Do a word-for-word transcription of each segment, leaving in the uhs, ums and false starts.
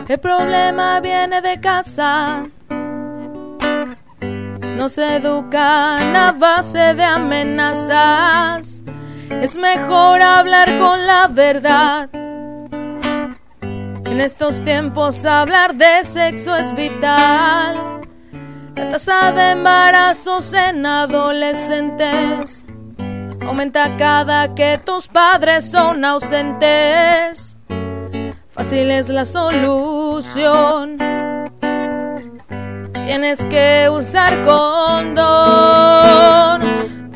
El problema viene de casa. Nos educan a base de amenazas. Es mejor hablar con la verdad. En estos tiempos hablar de sexo es vital. La tasa de embarazos en adolescentes aumenta cada que tus padres son ausentes. Fácil es la solución. Tienes que usar condón.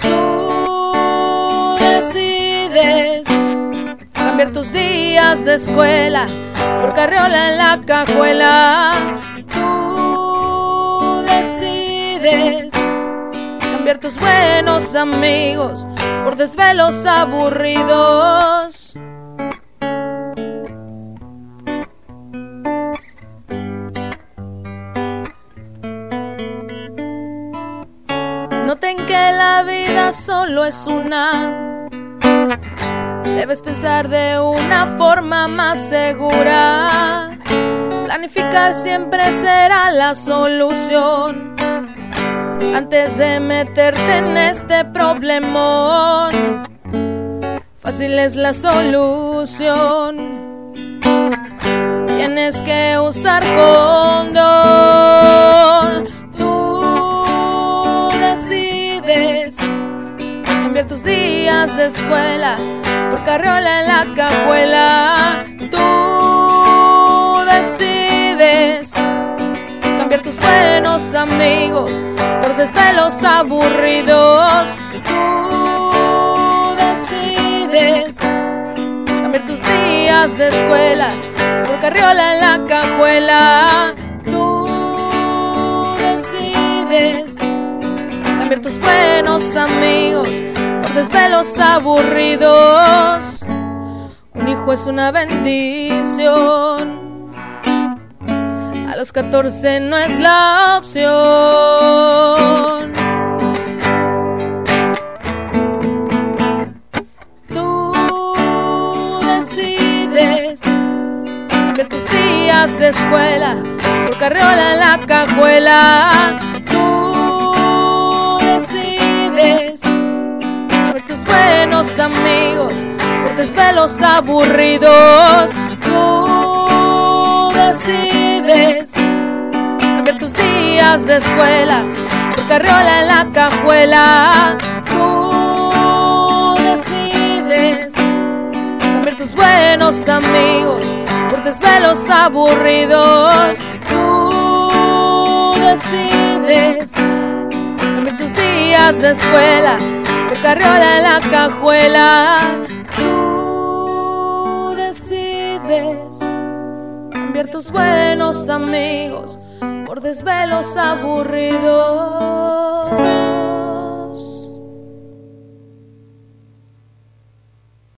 Tú decides cambiar tus días de escuela por carriola en la cajuela. Tú decides cambiar tus buenos amigos por desvelos aburridos. Noten que la vida solo es una. Debes pensar de una forma más segura. Planificar siempre será la solución. Antes de meterte en este problemón, fácil es la solución. Tienes que usar condón. Tú decides cambiar tus días de escuela por carriola en la cajuela. Tú decides cambiar tus buenos amigos por desvelos aburridos. Tú decides cambiar tus días de escuela por carriola en la cajuela. Tú decides cambiar tus buenos amigos por desvelos aburridos. Un hijo es una bendición. A los catorce no es la opción. Tú decides cambiar tus días de escuela por carriola en la cajuela. Tú decides cambiar tus buenos amigos por desvelos aburridos. Tú decides cambiar tus días de escuela por carriola en la cajuela. Tú decides cambiar tus buenos amigos por desvelos aburridos. Tú decides cambiar tus días de escuela por carriola en la cajuela. Tú decides cambiar tus buenos amigos por desvelos aburridos.